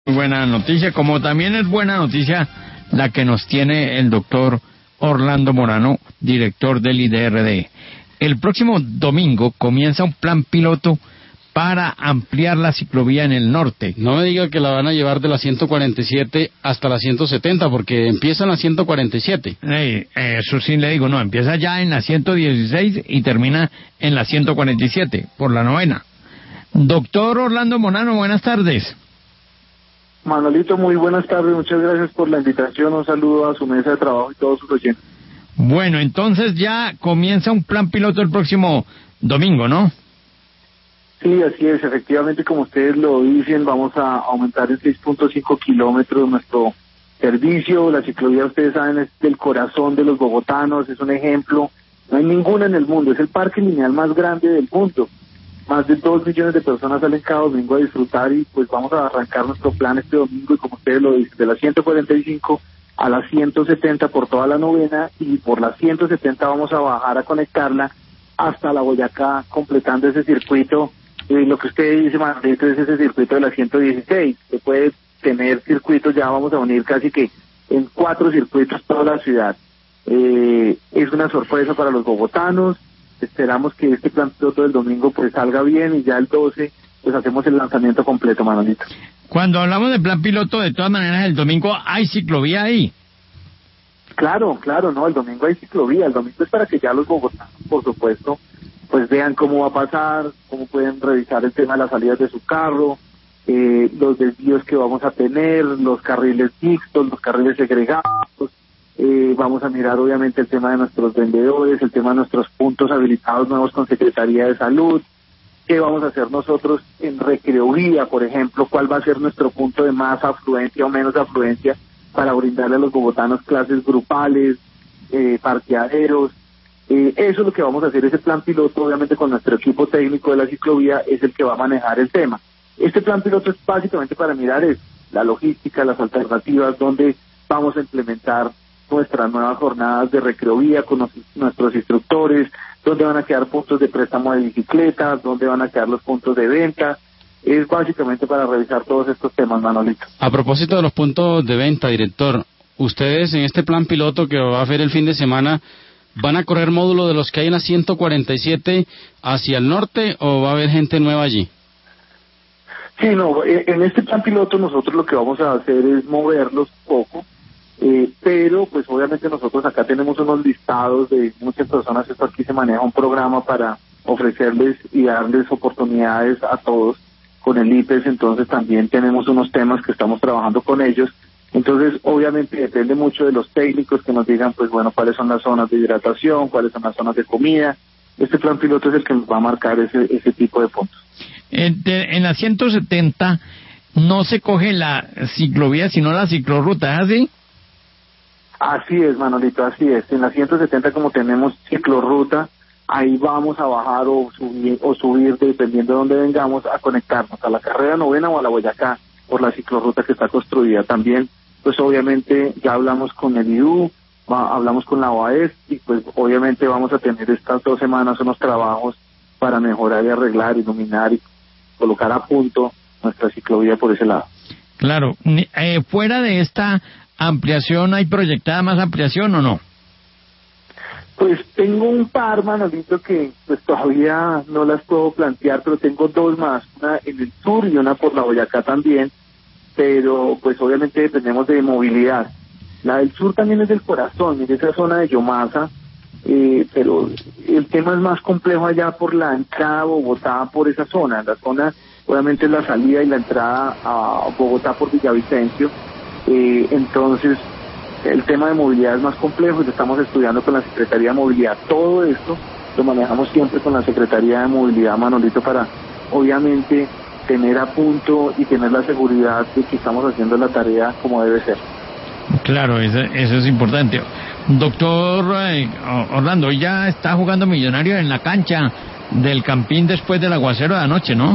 Buena noticia, como también es buena noticia la que nos tiene el doctor Orlando Morano, director del IDRD. El próximo domingo comienza un plan piloto para ampliar la ciclovía en el norte. No me diga que la van a llevar de la 147 hasta la 170, porque empieza en la 147. Eso sí le digo, no, empieza ya en la 116 y termina en la 147, por la novena. Doctor Orlando Morano, buenas tardes. Manolito, muy buenas tardes, muchas gracias por la invitación, un saludo a su mesa de trabajo y todos sus oyentes. Bueno, entonces ya comienza un plan piloto el próximo domingo, ¿no? Sí, así es, efectivamente, como ustedes lo dicen, vamos a aumentar en 6.5 kilómetros nuestro servicio. La ciclovía, ustedes saben, es del corazón de los bogotanos, es un ejemplo, no hay ninguna en el mundo, es el parque lineal más grande del mundo. Más de 2 millones de personas salen cada domingo a disfrutar y pues vamos a arrancar nuestro plan este domingo y como ustedes lo dicen, de la 145 a la 170 por toda la novena y por la 170 vamos a bajar a conectarla hasta la Boyacá, completando ese circuito. Lo que usted dice, Manolito, es ese circuito de la 116, que puede tener circuitos, ya vamos a unir casi que en 4 circuitos toda la ciudad. Es una sorpresa para los bogotanos. Esperamos que este plan piloto del domingo pues salga bien y ya el 12 pues hacemos el lanzamiento completo, Manolito. Cuando hablamos de plan piloto, de todas maneras, el domingo hay ciclovía ahí. Claro, no, el domingo hay ciclovía, el domingo es para que ya los bogotanos, por supuesto, pues vean cómo va a pasar, cómo pueden revisar el tema de las salidas de su carro, los desvíos que vamos a tener, los carriles mixtos, los carriles segregados. Vamos a mirar obviamente el tema de nuestros vendedores, el tema de nuestros puntos habilitados nuevos con Secretaría de Salud, qué vamos a hacer nosotros en recreovía, por ejemplo, cuál va a ser nuestro punto de más afluencia o menos afluencia para brindarle a los bogotanos clases grupales, parqueaderos. Eso es lo que vamos a hacer, ese plan piloto, obviamente con nuestro equipo técnico de la ciclovía es el que va a manejar el tema. Este plan piloto es básicamente para mirar la logística, las alternativas, donde vamos a implementar nuestras nuevas jornadas de recreovía con nuestros instructores, dónde van a quedar puntos de préstamo de bicicletas, dónde van a quedar los puntos de venta. Es básicamente para revisar todos estos temas, Manolito. A propósito de los puntos de venta, director, ustedes en este plan piloto que va a hacer el fin de semana, ¿van a correr módulo de los que hay en la 147 hacia el norte o va a haber gente nueva allí? Sí, no, en este plan piloto nosotros lo que vamos a hacer es moverlos un poco. Pero pues obviamente nosotros acá tenemos unos listados de muchas personas, esto aquí se maneja un programa para ofrecerles y darles oportunidades a todos con el IPES, entonces también tenemos unos temas que estamos trabajando con ellos, entonces obviamente depende mucho de los técnicos que nos digan pues bueno, cuáles son las zonas de hidratación, cuáles son las zonas de comida. Este plan piloto es el que nos va a marcar ese tipo de puntos. En la 170 no se coge la ciclovía sino la ciclorruta, ¿es así? Así es, Manolito, así es. En la 170 como tenemos ciclorruta, ahí vamos a bajar o subir dependiendo de dónde vengamos a conectarnos a la carrera novena o a la Boyacá por la ciclorruta que está construida también. Pues obviamente ya hablamos con el IDU, hablamos con la OAS y pues obviamente vamos a tener estas 2 semanas unos trabajos para mejorar y arreglar, iluminar y colocar a punto nuestra ciclovía por ese lado. Claro, fuera de esta ampliación, ¿hay proyectada más ampliación o no? Pues tengo un par, Manolito, que pues todavía no las puedo plantear, pero tengo 2 más, una en el sur y una por la Boyacá también, pero pues obviamente dependemos de movilidad. La del sur también es del corazón, en esa zona de Yomasa, pero el tema es más complejo allá por la entrada a Bogotá, por esa zona. La zona obviamente es la salida y la entrada a Bogotá por Villavicencio. Entonces el tema de movilidad es más complejo y lo estamos estudiando con la Secretaría de Movilidad. Todo esto lo manejamos siempre con la Secretaría de Movilidad, Manolito, para obviamente tener a punto y tener la seguridad de que estamos haciendo la tarea como debe ser. Claro, eso es importante. Doctor Orlando, ya está jugando Millonario en la cancha del Campín después del aguacero de anoche, ¿no?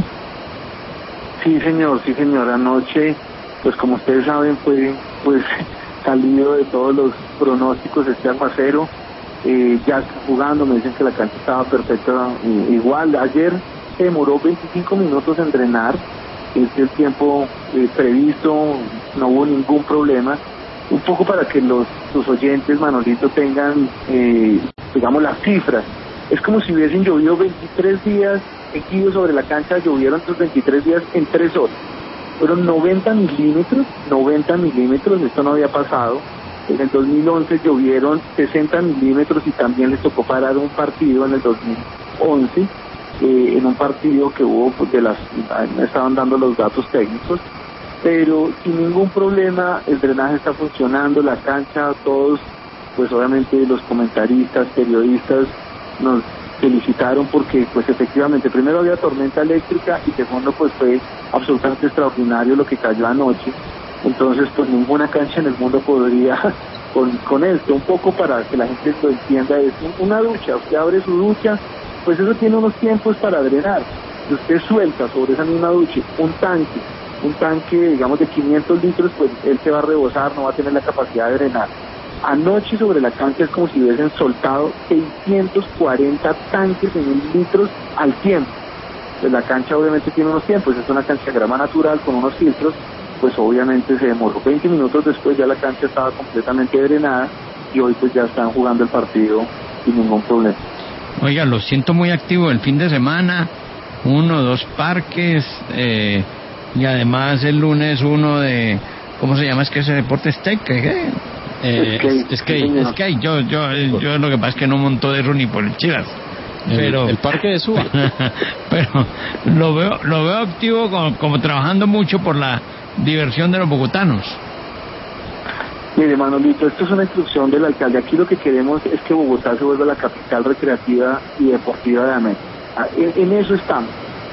Sí, señor, anoche, pues como ustedes saben, fue pues salido de todos los pronósticos este aguacero. Ya está jugando, me dicen que la cancha estaba perfecta, igual. Ayer se demoró 25 minutos en drenar, es el tiempo previsto, no hubo ningún problema. Un poco para que tus oyentes, Manolito, tengan, digamos, las cifras. Es como si hubiesen llovido 23 días seguidos sobre la cancha, llovieron esos 23 días en 3 horas. Fueron 90 milímetros, esto no había pasado. En el 2011 llovieron 60 milímetros y también les tocó parar un partido en el 2011, en un partido que hubo, me estaban dando los datos técnicos, pero sin ningún problema. El drenaje está funcionando, la cancha, todos, pues obviamente los comentaristas, periodistas nos felicitaron porque pues efectivamente primero había tormenta eléctrica y segundo pues fue absolutamente extraordinario lo que cayó anoche. Entonces pues ninguna cancha en el mundo podría con esto. Un poco para que la gente lo entienda, es una ducha, usted abre su ducha, pues eso tiene unos tiempos para drenar, y usted suelta sobre esa misma ducha un tanque digamos de 500 litros, pues él se va a rebosar, no va a tener la capacidad de drenar. Anoche sobre la cancha es como si hubiesen soltado 640 tanques en litros al tiempo. Pues la cancha obviamente tiene unos tiempos, es una cancha de grama natural con unos filtros, pues obviamente se demoró 20 minutos después, ya la cancha estaba completamente drenada y hoy pues ya están jugando el partido sin ningún problema. Oiga, lo siento muy activo el fin de semana, 1 o 2 parques, y además el lunes uno de, ¿cómo se llama? Es que ese deporte skate, skate. Yo lo que pasa es que no monto de eso ni por el Chivas. Pero el parque de Suba. Pero lo veo activo como trabajando mucho por la diversión de los bogotanos. Mire, Manolito, esto es una instrucción del alcalde. Aquí lo que queremos es que Bogotá se vuelva la capital recreativa y deportiva de América. En eso estamos.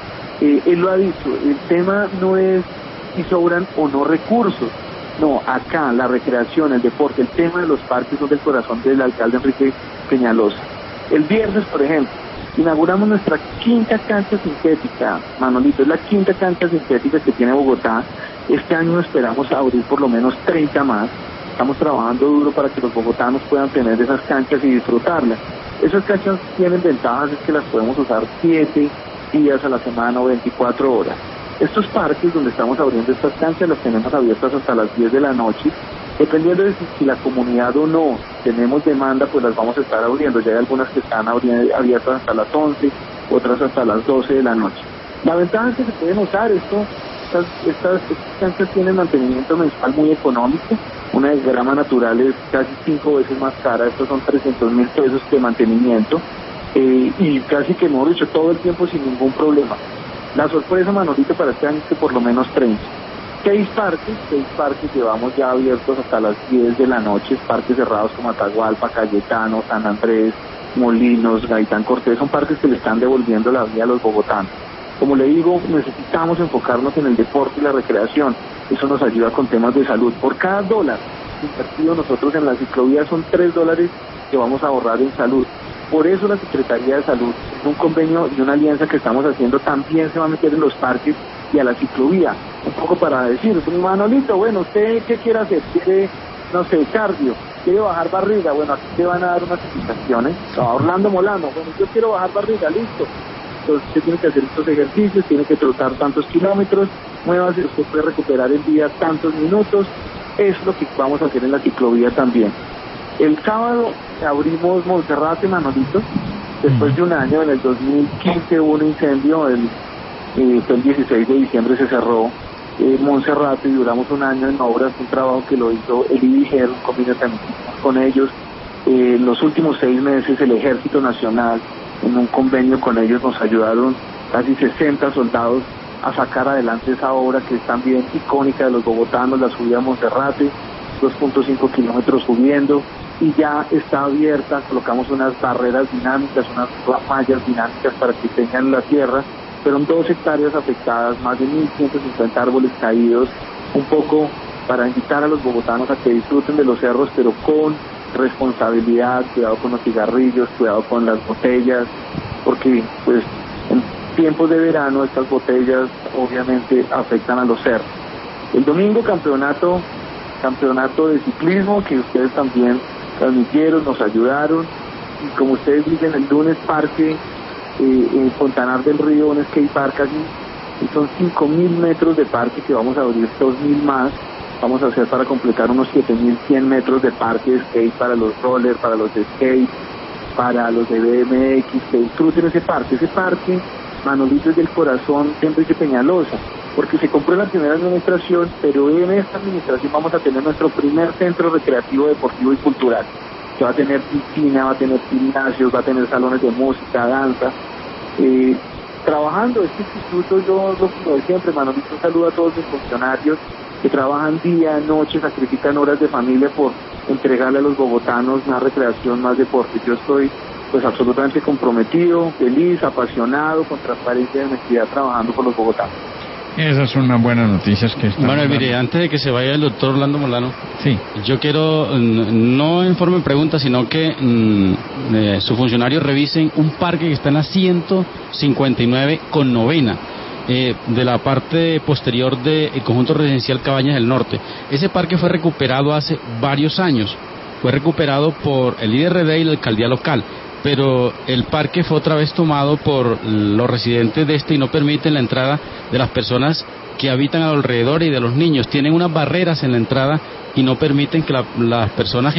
Él lo ha dicho, el tema no es si sobran o no recursos. No, acá la recreación, el deporte, el tema de los parques son del corazón del alcalde Enrique Peñalosa. El viernes, por ejemplo, inauguramos nuestra 5ª cancha sintética, Manolito, es la 5ª cancha sintética que tiene Bogotá. Este año esperamos abrir por lo menos 30 más. Estamos trabajando duro para que los bogotanos puedan tener esas canchas y disfrutarlas. Esas canchas tienen ventajas, es que las podemos usar 7 días a la semana o 24 horas. Estos parques donde estamos abriendo estas canchas las tenemos abiertas hasta las 10 de la noche. Dependiendo de si la comunidad o no tenemos demanda, pues las vamos a estar abriendo. Ya hay algunas que están abiertas hasta las 11, otras hasta las 12 de la noche. La ventaja es que se pueden usar estas canchas tienen mantenimiento mensual muy económico. Una de grama natural es casi 5 veces más cara, estos son 300.000 pesos de mantenimiento, y casi que hemos hecho todo el tiempo sin ningún problema. La sorpresa, Manolito, para este año es que por lo menos 30. 6 parques llevamos ya abiertos hasta las 10 de la noche, parques cerrados como Atahualpa, Cayetano, San Andrés, Molinos, Gaitán Cortés, son parques que le están devolviendo la vida a los bogotanos. Como le digo, necesitamos enfocarnos en el deporte y la recreación, eso nos ayuda con temas de salud. Por cada $1 invertido nosotros en la ciclovía son $3 que vamos a ahorrar en salud. Por eso la Secretaría de Salud, en un convenio y una alianza que estamos haciendo, también se va a meter en los parques y a la ciclovía. Un poco para decir, Manolito, bueno, ¿usted qué quiere hacer? ¿Quiere, no sé, cardio? ¿Quiere bajar barriga? Bueno, aquí te van a dar unas indicaciones. Orlando Molano, bueno, yo quiero bajar barriga, listo. Entonces usted tiene que hacer estos ejercicios, tiene que trotar tantos kilómetros, muévase, usted puede recuperar en día tantos minutos. Es lo que vamos a hacer en la ciclovía también. El sábado abrimos Monserrate, Manolito, después de un año. En el 2015 hubo un incendio, fue el 16 de diciembre se cerró Monserrate y duramos un año en obras, un trabajo que lo hizo el IDIGER, un convenio también con ellos. En los últimos 6 meses el Ejército Nacional, en un convenio con ellos, nos ayudaron casi 60 soldados a sacar adelante esa obra que es también icónica de los bogotanos, la subida a Monserrate, 2.5 kilómetros subiendo, y ya está abierta. Colocamos unas barreras dinámicas, unas mallas dinámicas para que tengan la tierra. Fueron 2 hectáreas afectadas, más de 1.150 árboles caídos, un poco para invitar a los bogotanos a que disfruten de los cerros, pero con responsabilidad, cuidado con los cigarrillos, cuidado con las botellas, porque pues en tiempos de verano estas botellas obviamente afectan a los cerros. El domingo campeonato de ciclismo que ustedes también transmitieron, nos ayudaron, y como ustedes dicen, el lunes parque en Fontanar del Río, un skate park así, y son 5.000 metros de parque que vamos a abrir 2.000 más. Vamos a hacer para completar unos 7.100 metros de parque de skate para los rollers, para los de skate, para los de BMX, que disfruten ese parque. Ese parque, Manolito, es del corazón de Enrique Peñalosa, porque se compró en la primera administración, pero en esta administración vamos a tener nuestro primer centro recreativo, deportivo y cultural, que va a tener piscina, va a tener gimnasios, va a tener salones de música, danza. Trabajando este instituto, yo lo de siempre, Manolito, un saludo a todos los funcionarios que trabajan día, noche, sacrifican horas de familia por entregarle a los bogotanos más recreación, más deporte. Yo estoy pues absolutamente comprometido, feliz, apasionado, con transparencia y honestidad, trabajando por los bogotanos. Esas son unas buenas noticias que están. Bueno, mire, antes de que se vaya el doctor Orlando Molano, sí, yo quiero, no en forma de pregunta, sino que sus funcionarios revisen un parque que está en la 159 con novena, de la parte posterior del conjunto residencial Cabañas del Norte. Ese parque fue recuperado hace varios años, fue recuperado por el IDRD y la alcaldía local, pero el parque fue otra vez tomado por los residentes de y no permiten la entrada de las personas que habitan alrededor y de los niños. Tienen unas barreras en la entrada y no permiten que las personas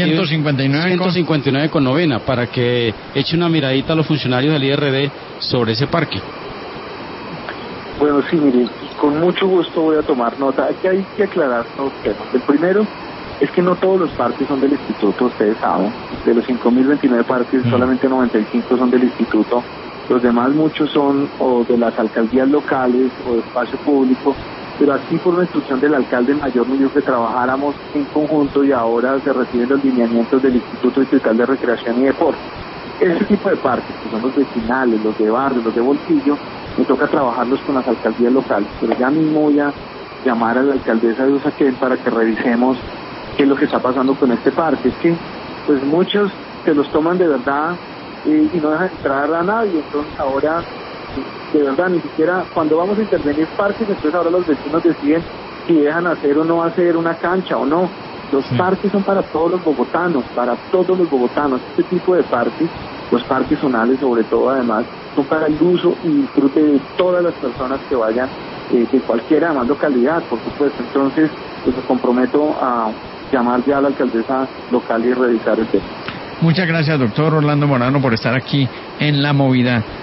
159 con novena, para que eche una miradita a los funcionarios del IRD sobre ese parque. Bueno, sí, mire, con mucho gusto voy a tomar nota. Aquí hay que aclarar dos temas. El primero es que no todos los parques son del instituto, ustedes saben. De los 5.029 parques, solamente 95 son del instituto. Los demás muchos son o de las alcaldías locales o de espacio público, pero aquí por una instrucción del alcalde mayor nos dijo que trabajáramos en conjunto y ahora se reciben los lineamientos del Instituto Distrital de Recreación y Deporte. Ese tipo de parques, que son los vecinales, los de barrio, los de bolsillo, me toca trabajarlos con las alcaldías locales, pero ya mismo voy a llamar a la alcaldesa de Usaquén para que revisemos qué es lo que está pasando con este parque. Es que pues muchos se los toman de verdad y no dejan entrar a nadie. Entonces ahora, de verdad, ni siquiera cuando vamos a intervenir parques, entonces ahora los vecinos deciden si dejan hacer o no hacer una cancha o no. Los parques son para todos los bogotanos, para todos los bogotanos. Este tipo de parques, los parques zonales sobre todo, además, son para el uso y disfrute de todas las personas que vayan, de cualquier además localidad, por supuesto. Entonces, pues me comprometo a llamar ya a la alcaldesa local y revisar el tema. Muchas gracias, doctor Orlando Molano, por estar aquí en La Movida.